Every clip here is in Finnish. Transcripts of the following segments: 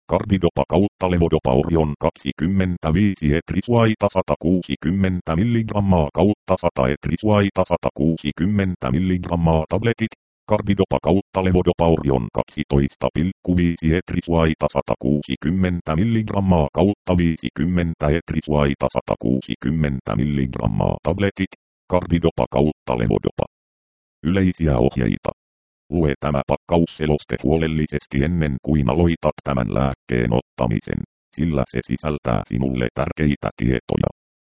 Carbidopa kautta levodopa Orion 25 etrisuaita 160 mg kautta 100 etrisuaita 160 mg tabletit. Carbidopa kautta levodopa Orion 12,5 etrisuaita 160 mg kautta 50 etrisuaita 160 mg tabletit. Carbidopa kautta levodopa. Yleisiä ohjeita. Lue tämä pakkausseloste huolellisesti ennen kuin aloitat tämän lääkkeen ottamisen, sillä se sisältää sinulle tärkeitä tietoja.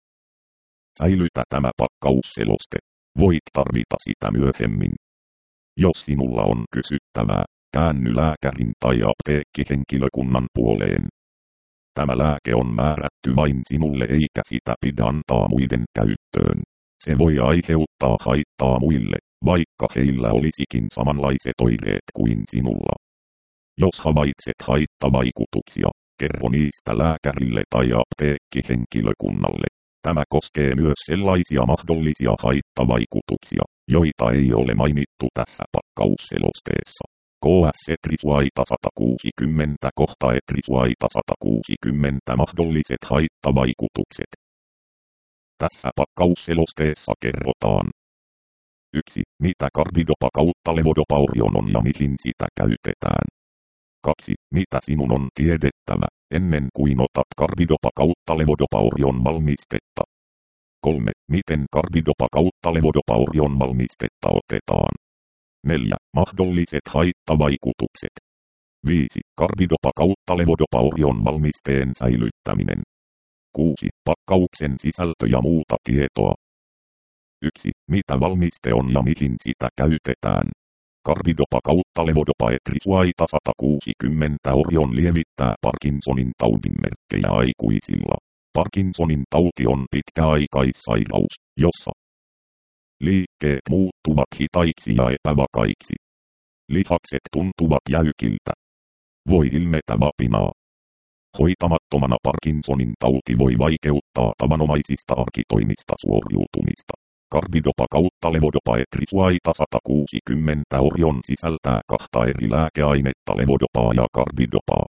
Säilytä tämä pakkausseloste. Voit tarvita sitä myöhemmin. Jos sinulla on kysyttävää, käänny lääkärin tai apteekkihenkilökunnan puoleen. Tämä lääke on määrätty vain sinulle eikä sitä pidä antaa muiden käyttöön. Se voi aiheuttaa haittaa muille, vaikka heillä olisikin samanlaiset oireet kuin sinulla. Jos havaitset haittavaikutuksia, kerro niistä lääkärille tai apteekkihenkilökunnalle. Tämä koskee myös sellaisia mahdollisia haittavaikutuksia, joita ei ole mainittu tässä pakkausselosteessa. KS etrisuaita 160 kohta etrisuaita 160 mahdolliset haittavaikutukset. Tässä pakkausselosteessa kerrotaan. 1. Mitä carbidopa kautta levodopa Orion on ja mihin sitä käytetään. 2. Mitä sinun on tiedettävä, ennen kuin otat carbidopa kautta levodopa Orion valmistetta. 3. Miten carbidopa kautta levodopa Orion valmistetta otetaan. 4. Mahdolliset haittavaikutukset. 5. Carbidopa kautta levodopa Orion valmisteen säilyttäminen. 6. Pakkauksen sisältö ja muuta tietoa. 1. Mitä valmiste on ja mihin sitä käytetään. Carbidopa kautta levodopa etrisuaita 160 Orion lievittää Parkinsonin taudin merkkejä aikuisilla. Parkinsonin tauti on pitkäaikaissairaus, jossa liikkeet muuttuvat hitaiksi ja epävakaiksi. Lihakset tuntuvat jäykiltä. Voi ilmetä vapinaa. Hoitamattomana Parkinsonin tauti voi vaikeuttaa tavanomaisista arkitoimista suoriutumista. Carbidopa kautta levodopa etrisuaita 160 Orion sisältää kahta eri lääkeainetta levodopaa ja carbidopaa.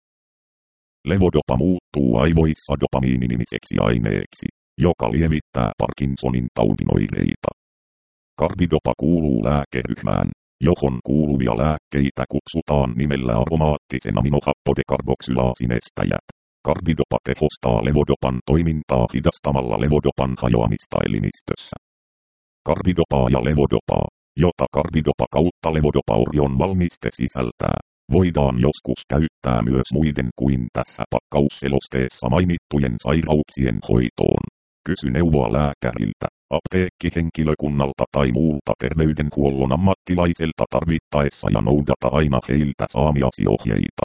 Levodopa muuttuu aivoissa dopamiininimiseksi aineeksi, joka lievittää Parkinsonin taudin oireita. Carbidopa kuuluu lääkeryhmään, johon kuuluvia lääkkeitä kutsutaan nimellä aromaattisen aminohappodekarboksylaasinestejät. Carbidopa tehostaa levodopan toimintaa hidastamalla levodopan hajoamista elimistössä. Carbidopaa ja levodopaa, jota carbidopa kautta levodopa Orion valmiste sisältää, voidaan joskus käyttää myös muiden kuin tässä pakkausselosteessa mainittujen sairauksien hoitoon. Kysy neuvoa lääkäriltä, apteekkihenkilökunnalta tai muulta terveydenhuollon ammattilaiselta tarvittaessa ja noudata aina heiltä saamiasi ohjeita.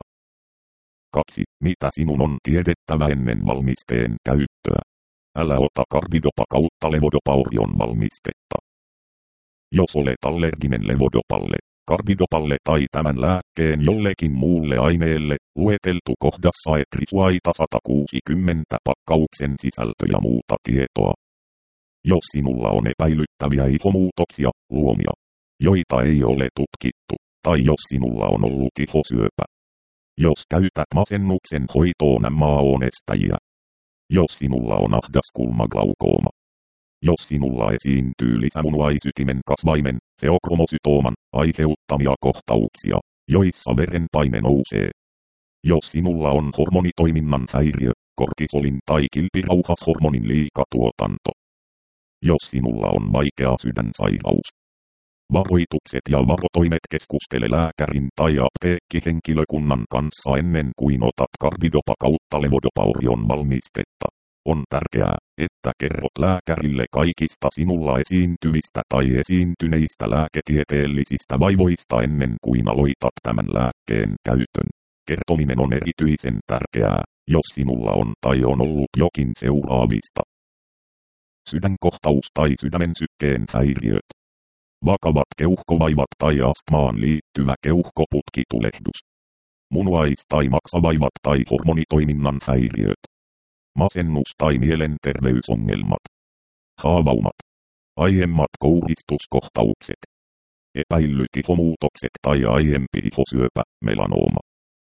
2. Mitä sinun on tiedettävä ennen valmisteen käyttöä? Älä ota carbidopa kautta levodopa Orion valmistetta. Jos olet allerginen levodopalle, carbidopalle tai tämän lääkkeen jollekin muulle aineelle, lueteltu kohdassa etrisuaita 160 pakkauksen sisältö ja muuta tietoa. Jos sinulla on epäilyttäviä ihomuutoksia, luomia, joita ei ole tutkittu, tai jos sinulla on ollut ihosyöpä. Jos käytät masennuksen hoitoon MAO-nestäjiä. Jos sinulla on ahdaskulmaglaukooma. Jos sinulla esiintyy lisämunuaisytimen kasvaimen, feokromosytooman, aiheuttamia kohtauksia, joissa verenpaine nousee. Jos sinulla on hormonitoiminnan häiriö, kortisolin tai kilpirauhashormonin liikatuotanto. Jos sinulla on vaikea sydänsairaus. Varoitukset ja varotoimet. Keskustele lääkärin tai apteekkihenkilökunnan kanssa ennen kuin otat carbidopa kautta levodopa Orion valmistetta. On tärkeää, että kerrot lääkärille kaikista sinulla esiintyvistä tai esiintyneistä lääketieteellisistä vaivoista ennen kuin aloitat tämän lääkkeen käytön. Kertominen on erityisen tärkeää, jos sinulla on tai on ollut jokin seuraavista. Sydänkohtaus tai sydämen sykkeen häiriöt. Vakavat keuhkovaivat tai astmaan liittyvä keuhkoputkitulehdus. Munuais- tai maksavaivat tai hormonitoiminnan häiriöt. Masennus tai mielenterveysongelmat. Haavaumat. Aiemmat kouristuskohtaukset. Epäillyt ihomuutokset tai aiempi ihosyöpä, melanooma.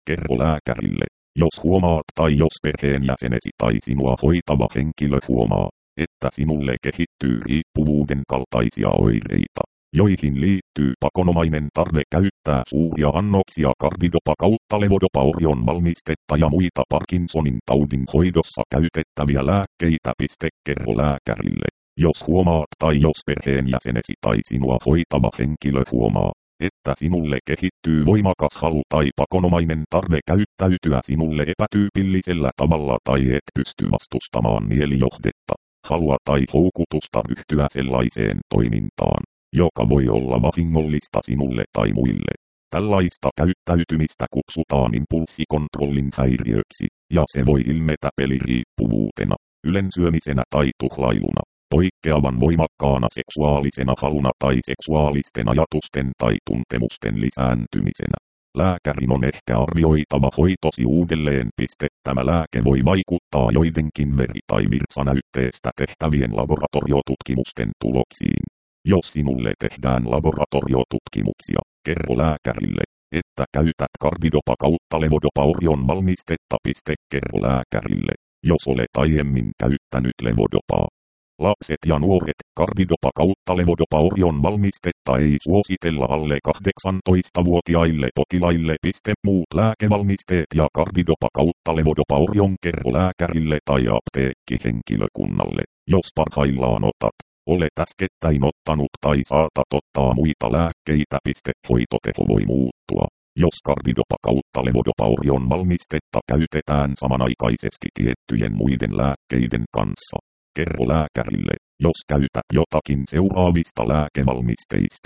Kerro lääkärille, jos huomaat tai jos perheenjäsenesi tai sinua hoitava henkilö huomaa, että sinulle kehittyy riippuvuuden kaltaisia oireita, joihin liittyy pakonomainen tarve käyttää suuria annoksia karbidopa kautta levodopa-orion valmistetta ja muita Parkinsonin taudin hoidossa käytettäviä lääkkeitä. Kerro lääkärille, jos huomaat tai jos perheenjäsenesi tai sinua hoitava henkilö huomaa, että sinulle kehittyy voimakas halu tai pakonomainen tarve käyttäytyä sinulle epätyypillisellä tavalla tai et pysty vastustamaan mielijohdetta, halua tai houkutusta ryhtyä sellaiseen toimintaan, joka voi olla vahingollista sinulle tai muille. Tällaista käyttäytymistä kutsutaan impulssikontrollin häiriöksi, ja se voi ilmetä peliriippuvuutena, ylensyömisenä tai tuhlailuna, poikkeavan voimakkaana seksuaalisena haluna tai seksuaalisten ajatusten tai tuntemusten lisääntymisenä. Lääkärin on ehkä arvioitava hoitosi uudelleen. Tämä lääke voi vaikuttaa joidenkin veri- tai virtsanäytteestä tehtävien laboratoriotutkimusten tuloksiin. Jos sinulle tehdään laboratoriotutkimuksia, kerro lääkärille, että käytät karbidopa kautta levodopa-orion valmistetta. Kerro lääkärille, jos olet aiemmin käyttänyt levodopaa. Lapset ja nuoret, karbidopa kautta levodopa-orion valmistetta ei suositella alle 18-vuotiaille potilaille. Muut lääkevalmisteet ja karbidopa kautta levodopa-orion kerro lääkärille tai apteekkihenkilökunnalle, jos parhaillaan olet äskettäin ottanut tai saatat ottaa muita lääkkeitä. Hoitoteho voi muuttua, jos karbidopa kautta levodopa-orion valmistetta käytetään samanaikaisesti tiettyjen muiden lääkkeiden kanssa. Kerro lääkärille, jos käytät jotakin seuraavista lääkevalmisteista.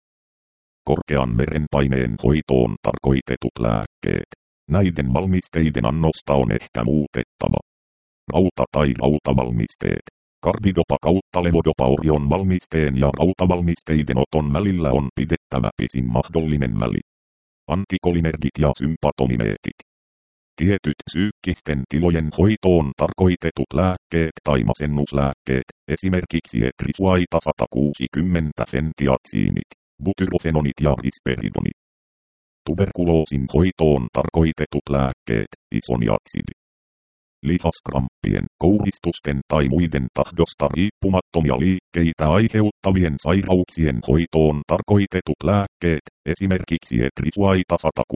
Korkean verenpaineen hoitoon tarkoitetut lääkkeet. Näiden valmisteiden annosta on ehkä muutettava. Rauta tai rautavalmisteet. Karbidopa kautta levodopa-orion valmisteen ja rautavalmisteiden oton välillä on pidettävä pisin mahdollinen väli. Antikolinergit ja sympatomimeetit. Tietyt psyykkisten tilojen hoitoon tarkoitetut lääkkeet tai masennuslääkkeet, esimerkiksi etrisuaita 160 fentiaksiinit, butyrofenonit ja risperidonit. Tuberkuloosin hoitoon tarkoitetut lääkkeet, isoniatsidi. Lihaskramppien, kouristusten tai muiden tahdosta riippumattomia liikkeitä aiheuttavien sairauksien hoitoon tarkoitetut lääkkeet, esimerkiksi etrisuaita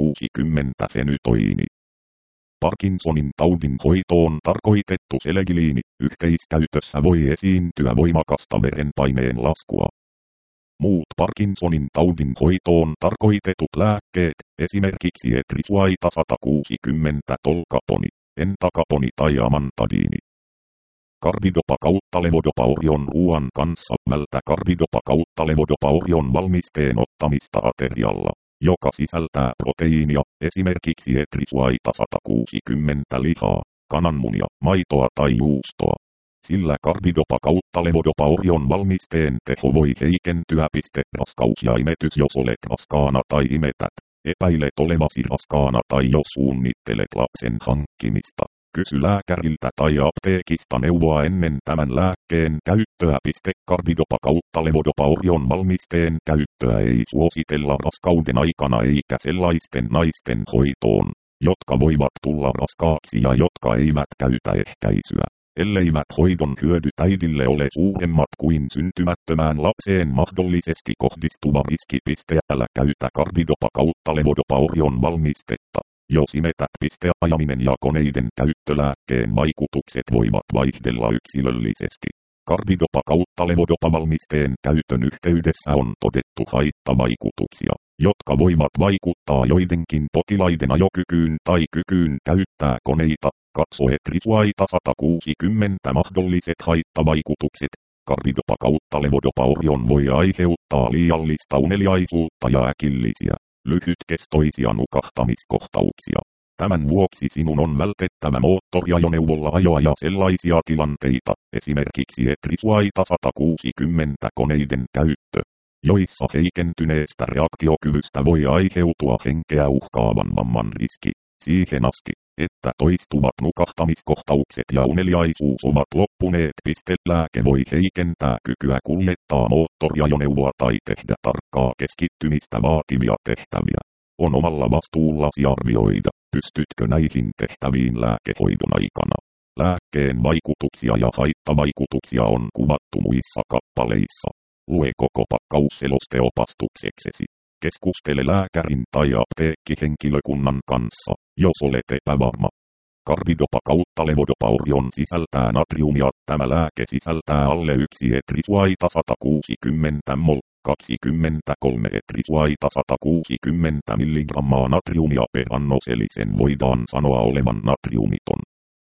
160 fenytoini. Parkinsonin taudin hoitoon tarkoitettu selegiliini, yhteiskäytössä voi esiintyä voimakasta verenpaineen laskua. Muut Parkinsonin taudin hoitoon tarkoitetut lääkkeet, esimerkiksi etrisuaita 160 tolkaponi, entakaponi tai amantadiini. Karbidopa kautta levodopa-orion ruoan kanssa vältä karbidopa kautta levodopa-orion valmisteen ottamista aterialla, joka sisältää proteiinia, esimerkiksi etrisuaita 160 lihaa, kananmunia, maitoa tai juustoa. Sillä karbidopa kautta levodopa-orion valmisteen teho voi heikentyä. Raskaus ja imetys. Jos olet raskaana tai imetät, epäilet olevasi raskaana tai jos suunnittelet lapsen hankkimista, kysy lääkäriltä tai apteekista neuvoa ennen tämän lääkkeen käyttöä. Karbidopa kautta levodopa-orion valmisteen käyttöä ei suositella raskauden aikana eikä sellaisten naisten hoitoon, jotka voivat tulla raskaaksi ja jotka eivät käytä ehkäisyä, elleivät hoidon hyödyt äidille ole suuremmat kuin syntymättömään lapseen mahdollisesti kohdistuva riski. Älä käytä karbidopa kautta levodopa-orion valmistetta. Jos imetät. Ajaminen ja koneiden käyttölääkkeen vaikutukset voivat vaihdella yksilöllisesti. Karbidopa kautta levodopa-valmisteen käytön yhteydessä on todettu haittavaikutuksia, jotka voivat vaikuttaa joidenkin potilaiden ajokykyyn tai kykyyn käyttää koneita. Katso etrisuaita 160 mahdolliset haittavaikutukset. Karbidopa kautta levodopa-orion voi aiheuttaa liiallista uneliaisuutta ja äkillisiä, lyhytkestoisia nukahtamiskohtauksia. Tämän vuoksi sinun on vältettävä moottoriajoneuvolla ajoa ja sellaisia tilanteita, esimerkiksi etrisuaita 160 koneiden käyttö, joissa heikentyneestä reaktiokyvystä voi aiheutua henkeä uhkaavan vamman riski, siihen asti, että toistuvat nukahtamiskohtaukset ja uneliaisuus ovat loppuneet. Lääke voi heikentää kykyä kuljettaa moottoriajoneuvoa tai tehdä tarkkaa keskittymistä vaativia tehtäviä. On omalla vastuullasi arvioida, pystytkö näihin tehtäviin lääkehoidon aikana. Lääkkeen vaikutuksia ja haittavaikutuksia on kuvattu muissa kappaleissa. Lue koko pakkausseloste opastukseksesi. Keskustele lääkärin tai apteekkihenkilökunnan kanssa, jos olet epävarma. Carbidopa kautta levodopaurion sisältää natriumia. Tämä lääke sisältää alle 1 etrisuaita 160 mol, 23 etrisuaita 160 mg natriumia per annos, eli sen voidaan sanoa olevan natriumiton.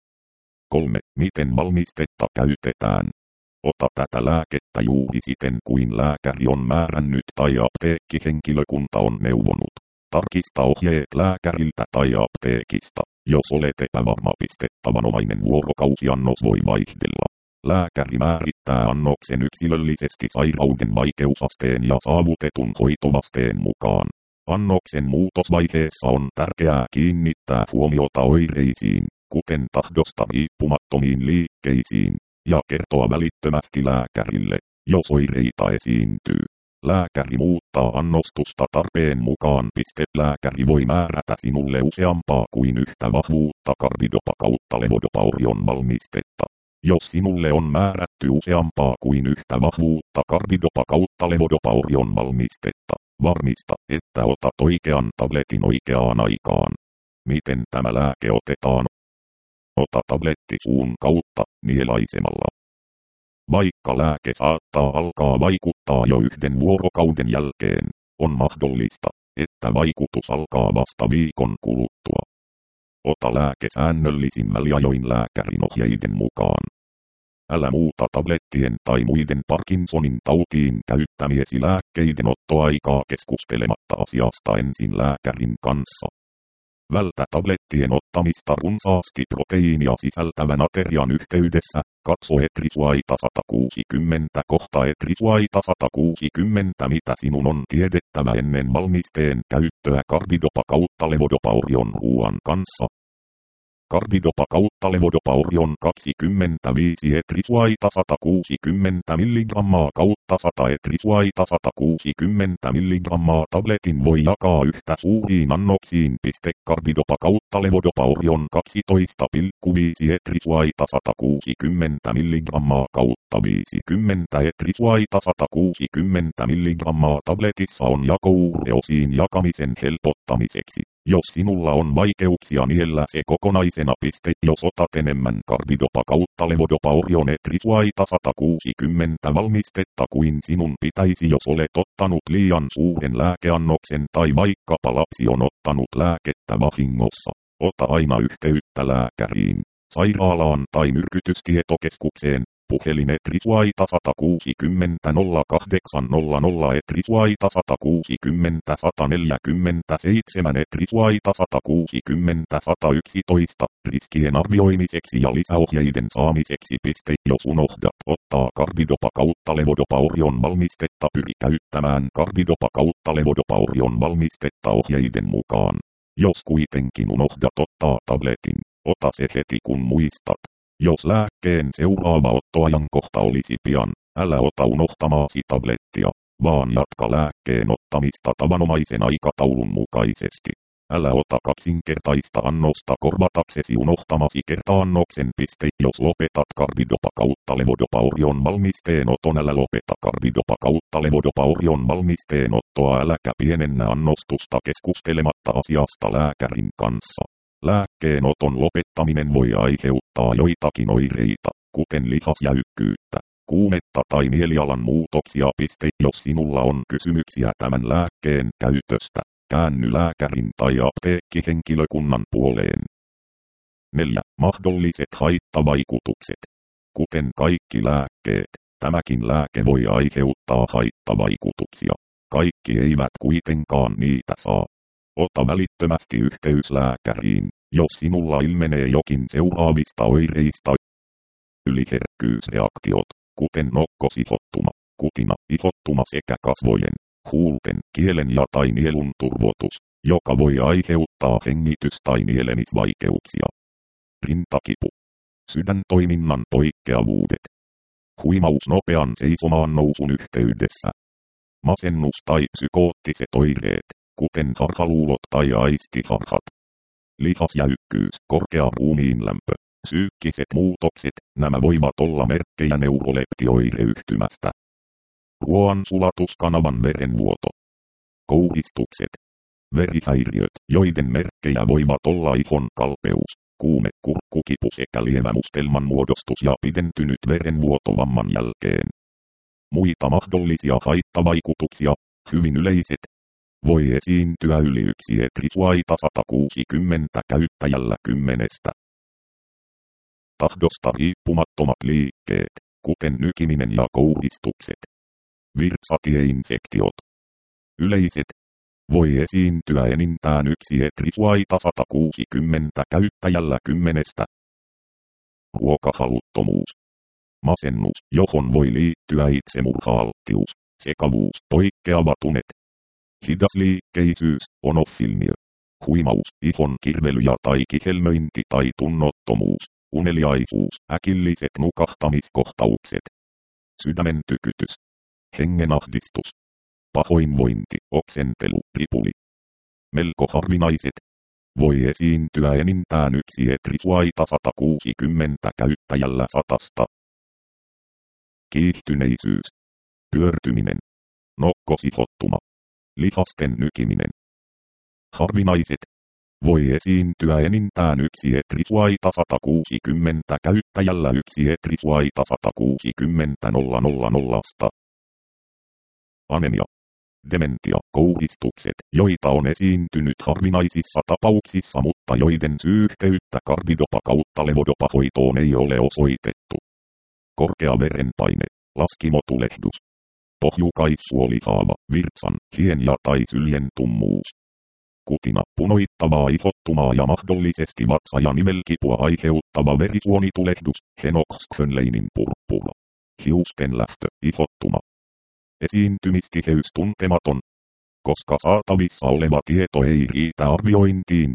3. Miten valmistetta käytetään? Ota tätä lääkettä juuri siten kuin lääkäri on määrännyt tai apteekkihenkilökunta on neuvonut. Tarkista ohjeet lääkäriltä tai apteekista. Jos olet epävarma, tavanomainen vuorokausiannos voi vaihdella. Lääkäri määrittää annoksen yksilöllisesti sairauden vaikeusasteen ja saavutetun hoitovasteen mukaan. Annoksen muutosvaiheessa on tärkeää kiinnittää huomiota oireisiin, kuten tahdosta riippumattomiin liikkeisiin, ja kertoa välittömästi lääkärille, jos oireita esiintyy. Lääkäri muuttaa annostusta tarpeen mukaan. Lääkäri voi määrätä sinulle useampaa kuin yhtä vahvuutta carbidopa kautta levodopaurion valmistetta. Jos sinulle on määrätty useampaa kuin yhtä vahvuutta carbidopa kautta levodopaurion valmistetta, varmista, että otat oikean tabletin oikeaan aikaan. Miten tämä lääke otetaan? Ota tabletti suun kautta, nielaisemalla. Vaikka lääke saattaa alkaa vaikuttaa jo 1 vuorokauden jälkeen, on mahdollista, että vaikutus alkaa vasta viikon kuluttua. Ota lääke säännöllisin väliajoin lääkärin ohjeiden mukaan. Älä muuta tablettien tai muiden Parkinsonin tautiin käyttämiesi lääkkeiden ottoaikaa keskustelematta asiasta ensin lääkärin kanssa. Vältä tablettien ottamista runsaasti proteiinia sisältävän aterian yhteydessä. Katso etrisuaita 160 kohta etrisuaita 160, mitä sinun on tiedettävä ennen valmisteen käyttöä carbidopa kautta levodopaurion ruoan kanssa. Carbidopa kautta levodopaurion 25 etrisuaita 160 mg kautta 100 etrisuaita 160 mg tabletin voi jakaa yhtä suuriin annoksiin. Carbidopa kautta levodopaurion 12,5 etrisuaita 160 mg kautta 50 etrisuaita 160 mg tabletissa on jakoureosiin jakamisen helpottamiseksi. Jos sinulla on vaikeuksia niellä se kokonaisena. Jos otat enemmän carbidopa kautta levodopaurion etrisuaita 160 valmistetta kuin sinun pitäisi, jos olet ottanut liian suuren lääkeannoksen tai vaikkapa lapsi on ottanut lääkettä vahingossa, ota aina yhteyttä lääkäriin, sairaalaan tai myrkytystietokeskukseen. Puhelin etrisuaita 160 0800 etrisuaita 160 147 etrisuaita 160 111 riskien arvioimiseksi ja lisäohjeiden saamiseksi. Jos unohdat ottaa carbidopa kautta levodopaurion valmistetta, pyri käyttämään carbidopa kautta levodopaurion valmistetta ohjeiden mukaan. Jos kuitenkin unohdat ottaa tabletin, ota se heti kun muistat. Jos lääkkeen seuraava ottoajankohta olisi pian, älä ota unohtamaasi tablettia, vaan jatka lääkkeen ottamista tavanomaisen aikataulun mukaisesti. Älä ota kaksinkertaista annosta korvataksesi unohtamasi kertaannoksen. Jos lopetat carbidopa kautta levodopaurion valmisteen oton, älä lopeta carbidopa kautta levodopaurion valmisteen ottoa, äläkä pienennä annostusta keskustelematta asiasta lääkärin kanssa. Lääkkeen oton lopettaminen voi aiheuttaa joitakin oireita, kuten lihasjäykkyyttä, kuumetta tai mielialan muutoksia. Jos sinulla on kysymyksiä tämän lääkkeen käytöstä, käänny lääkärin tai apteekkihenkilökunnan puoleen. 4. Mahdolliset haittavaikutukset. Kuten kaikki lääkkeet, tämäkin lääke voi aiheuttaa haittavaikutuksia. Kaikki eivät kuitenkaan niitä saa. Ota välittömästi yhteys lääkäriin, jos sinulla ilmenee jokin seuraavista oireista. Yliherkkyysreaktiot, kuten nokkosihottuma, kutina, ihottuma sekä kasvojen, huulten, kielen ja tai nielun turvotus, joka voi aiheuttaa hengitys- tai nielemisvaikeuksia. Rintakipu. Sydäntoiminnan poikkeavuudet. Huimaus nopean seisomaan nousun yhteydessä. Masennus tai psykoottiset oireet, kuten harhaluulot tai aistiharhat. Lihasjäykkyys, korkea ruumiinlämpö, psyykkiset muutokset, nämä voivat olla merkkejä neuroleptioireyhtymästä. Ruoansulatuskanavan verenvuoto. Kouhistukset. Verihäiriöt, joiden merkkejä voivat olla ihon kalpeus, kuume, kurkkukipu sekä lievä mustelman muodostus ja pidentynyt verenvuoto vamman jälkeen. Muita mahdollisia haittavaikutuksia, hyvin yleiset. Voi esiintyä yli 1 etrisuaita 160 käyttäjällä 10. Tahdosta riippumattomat liikkeet, kuten nykiminen ja kouhistukset. Virtsatieinfektiot. Yleiset. Voi esiintyä enintään 1 etrisuaita 160 käyttäjällä 10. Ruokahaluttomuus. Masennus, johon voi liittyä itsemurha-alttius, sekavuus, poikkeava tunet. Hidasliikkeisyys, on-off-ilmiö. Huimaus, ihon kirvely ja tai kihelmöinti tai tunnottomuus, uneliaisuus, äkilliset nukahtamiskohtaukset. Sydämen tykytys. Hengenahdistus. Pahoinvointi, oksentelu, ripuli. Melko harvinaiset. Voi esiintyä enintään 1 etrisuaita 160 käyttäjällä 100. Kiihtyneisyys. Pyörtyminen. Nokkosihottuma. Lihasten nykiminen. Harvinaiset. Voi esiintyä enintään 1 etrisuaita 160 käyttäjällä 1 etrisuaita 160 000. Anemia. Dementia, kouhistukset, joita on esiintynyt harvinaisissa tapauksissa, mutta joiden syyhteyttä karbidopa kautta levodopa-hoitoon ei ole osoitettu. Korkea verenpaine, laskimotulehdus. Pohjukaissuolihaava, virtsan, hien ja tai syljen tummuus. Kutina, punoittavaa ihottumaa ja mahdollisesti vatsa- ja nivelkipua aiheuttava verisuonitulehdus, Henoch-Schönleinin purppura. Hiusten lähtö, ihottuma. Esiintymistiheys tuntematon, koska saatavissa oleva tieto ei riitä arviointiin.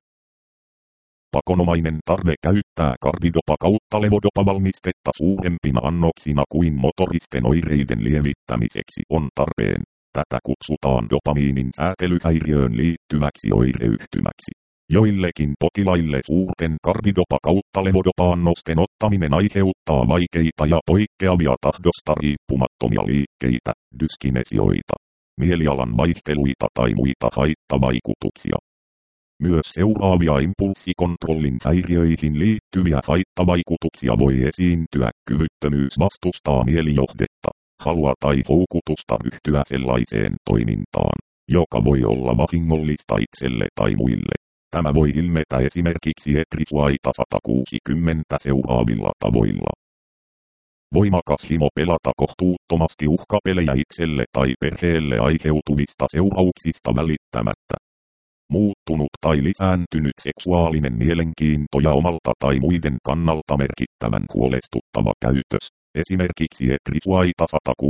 Pakonomainen tarve käyttää karbidopa kautta levodopa-valmistetta suurempina annoksina kuin motoristen oireiden lievittämiseksi on tarpeen. Tätä kutsutaan dopamiinin säätelyhäiriöön liittyväksi oireyhtymäksi. Joillekin potilaille suurten karbidopa kautta levodopa-annosten ottaminen aiheuttaa vaikeita ja poikkeavia tahdosta riippumattomia liikkeitä, dyskinesioita, mielialan vaihteluita tai muita haittavaikutuksia. Myös seuraavia impulssikontrollin häiriöihin liittyviä haittavaikutuksia voi esiintyä: kyvyttömyys vastustaa mielijohdetta, halua tai houkutusta ryhtyä sellaiseen toimintaan, joka voi olla vahingollista itselle tai muille. Tämä voi ilmetä esimerkiksi etrisuaita 160 seuraavilla tavoilla. Voimakas himo pelata kohtuuttomasti uhkapelejä itselle tai perheelle aiheutuvista seurauksista välittämättä. Muuttunut tai lisääntynyt seksuaalinen mielenkiinto ja omalta tai muiden kannalta merkittävän huolestuttava käytös, esimerkiksi etrisuaita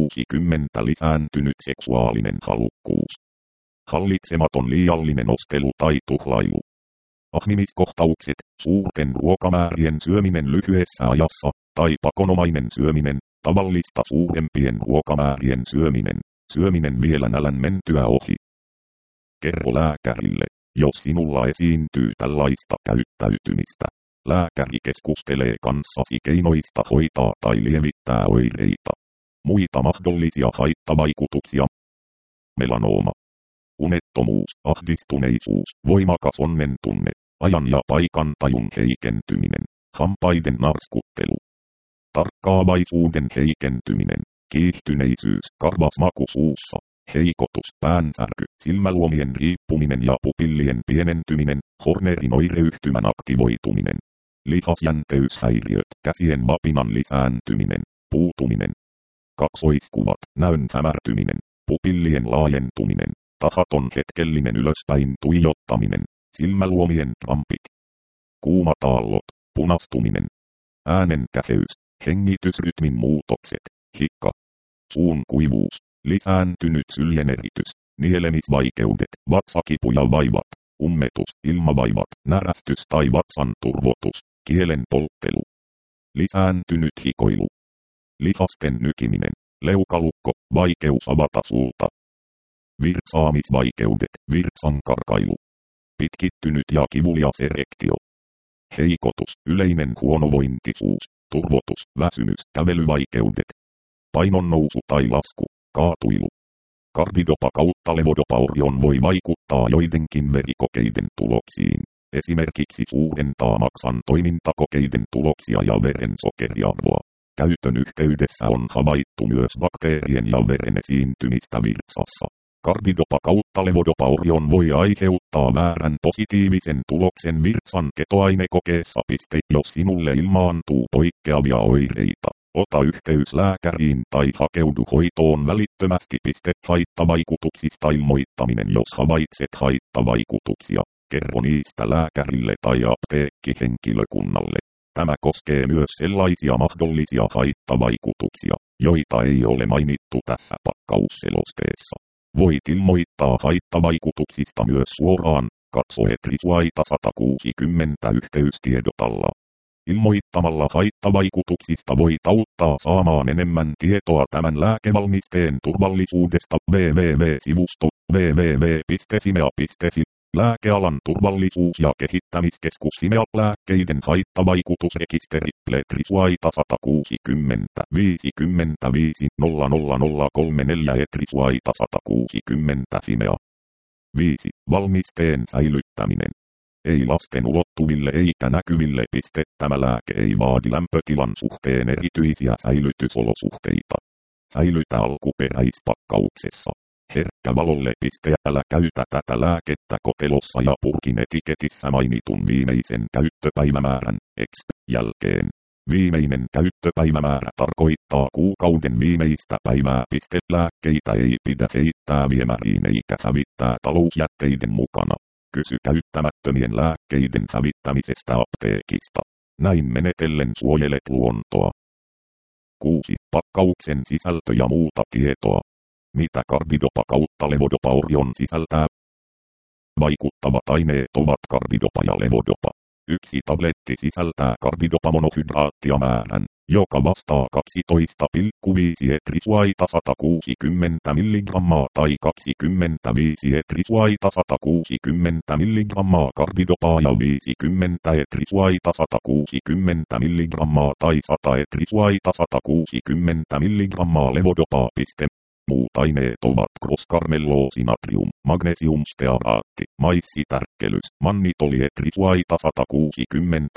160 lisääntynyt seksuaalinen halukkuus. Hallitsematon liiallinen ostelu tai tuhlailu. Ahnimiskohtaukset, suurten ruokamäärien syöminen lyhyessä ajassa, tai pakonomainen syöminen, tavallista suurempien ruokamäärien syöminen vielä nälän mentyä ohi. Kerro lääkärille, jos sinulla esiintyy tällaista käyttäytymistä. Lääkäri keskustelee kanssasi keinoista hoitaa tai lievittää oireita. Muita mahdollisia haittavaikutuksia. Melanooma. Unettomuus, ahdistuneisuus, voimakas onnen tunne, ajan ja paikan tajun heikentyminen, hampaiden narskuttelu, tarkkaavaisuuden heikentyminen, kiihtyneisyys, karvas maku suussa, heikotus, päänsärky, silmäluomien riippuminen ja pupillien pienentyminen, Hornerin oireyhtymän aktivoituminen, lihasjänteyshäiriöt, käsien vapinan lisääntyminen, puutuminen, kaksoiskuvat, näön hämärtyminen, pupillien laajentuminen, tahaton hetkellinen ylöspäin tuijottaminen, silmäluomien krampit, kuumat aallot, punastuminen, äänen käheys, hengitysrytmin muutokset, hikka, suun kuivuus, lisääntynyt syljeneritys, nielemisvaikeudet, vatsakipu ja vaivat, ummetus, ilmavaivat, närästys tai vatsan turvotus, kielen polttelu, lisääntynyt hikoilu, lihasten nykiminen, leukalukko, vaikeus avata suuta. Virtsaamisvaikeudet, virtsan karkailu. Pitkittynyt ja kivulias erektio. Heikotus, yleinen huonovointisuus, turvotus, väsymys, kävelyvaikeudet. Painon nousu tai lasku, kaatuilu. Karbidopa kautta levodopaurion voi vaikuttaa joidenkin verikokeiden tuloksiin. Esimerkiksi suurentaa maksan toimintakokeiden tuloksia ja verensokeriarvoa. Käytön yhteydessä on havaittu myös bakteerien ja veren esiintymistä virtsassa. Karbidopa kautta levodopaurion voi aiheuttaa väärän positiivisen tuloksen virtsan ketoainekokeessa. Jos sinulle ilmaantuu poikkeavia oireita, ota yhteys lääkäriin tai hakeudu hoitoon välittömästi. Haittavaikutuksista ilmoittaminen. Jos havaitset haittavaikutuksia, kerro niistä lääkärille tai apteekkihenkilökunnalle. Tämä koskee myös sellaisia mahdollisia haittavaikutuksia, joita ei ole mainittu tässä pakkausselosteessa. Voit ilmoittaa haittavaikutuksista myös suoraan, katso Etrisuaita 160 yhteystiedotalla. Ilmoittamalla haittavaikutuksista voit auttaa saamaan enemmän tietoa tämän lääkevalmisteen turvallisuudesta. www.sivusto www.fimea.fi Lääkealan turvallisuus- ja kehittämiskeskus Fimea. Lääkkeiden haittavaikutusrekisteri. Etrisuaita 160 55 00034 Etrisuaita 160 Fimea. 5. Valmisteen säilyttäminen. Ei lasten ulottuville eikä näkyville. Tämä lääke ei vaadi lämpötilan suhteen erityisiä säilytysolosuhteita. Säilytä alkuperäispakkauksessa. Herkkä valolle. Älä käytä tätä lääkettä kotelossa ja purkin etiketissä mainitun viimeisen käyttöpäivämäärän jälkeen. Viimeinen käyttöpäivämäärä tarkoittaa kuukauden viimeistä päivää. Lääkkeitä ei pidä heittää viemäriin eikä hävittää talousjätteiden mukana. Kysy käyttämättömien lääkkeiden hävittämisestä apteekista. Näin menetellen suojelet luontoa. 6. Pakkauksen sisältö ja muuta tietoa. Mitä karbidopa kautta levodopaurion sisältää? Vaikuttavat aineet ovat karbidopa ja levodopa. Yksi tabletti sisältää karbidopamonohydraattia määrän, joka vastaa 12,5 Etrisuaita 160 mg tai 25 Etrisuaita 160 mg karbidopaa ja 50 Etrisuaita 160 mg tai 100 Etrisuaita 160 mg levodopaa. Muut aineet ovat crosscarmelloosi-natrium, magnesiumstearaatti, maissitärkkelys, mannitoli Etrisuaita 160,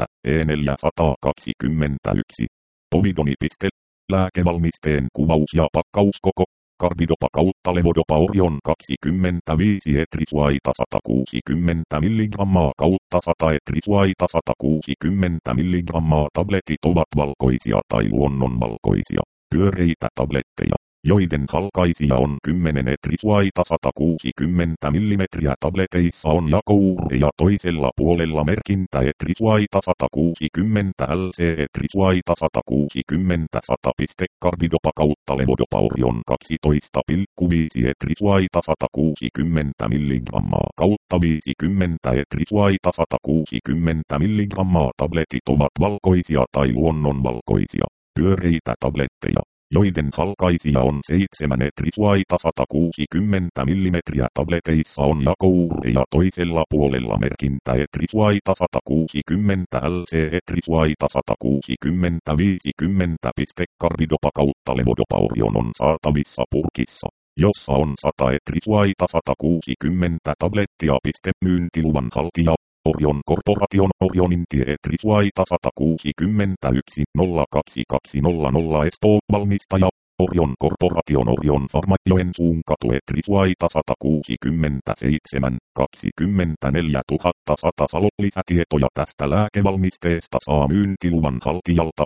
E421. Povidoni. Lääkevalmisteen kuvaus ja pakkauskoko. Karbidopa kautta levodopaurion 25 Etrisuaita 160 mg kautta 100 Etrisuaita 160 mg. Tabletit ovat valkoisia tai luonnonvalkoisia, pyöreitä tabletteja, joiden halkaisija on 10 Etrisuaita 160 mm. Tableteissa on jakouuri ja toisella puolella merkintä Etrisuaita 160 LC Etrisuaita 160 100. Karbidopa kautta levodopaurion 12,5 Etrisuaita 160 mg kautta 50 Etrisuaita 160 mg. Tabletit ovat valkoisia tai luonnonvalkoisia, pyöreitä tabletteja, joiden halkaisija on 7 Etrisuaita 160 mm. Tableteissa on jakouuri ja toisella puolella merkintä Etrisuaita 160 LC Etrisuaita 160 50. Karbidopa kautta levodopaurion on saatavissa purkissa, jossa on 100 Etrisuaita 160 tablettia. Myyntiluvan haltija Orion Corporation. Orionintie Etrisuaita 161 02200 Espoo. Valmistaja Orion Corporation. Orion Pharma. Joensuun katu Etrisuaita 167 24 100 Salo. Lisätietoja tästä lääkevalmisteesta saa myyntiluvan haltijalta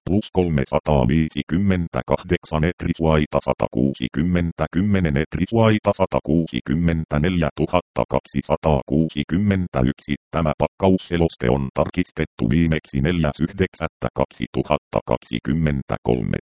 +358 Etrisuaita 160 10 Etrisuaita 164 261. Tämä pakkausseloste on tarkistettu viimeksi 4.9.2023.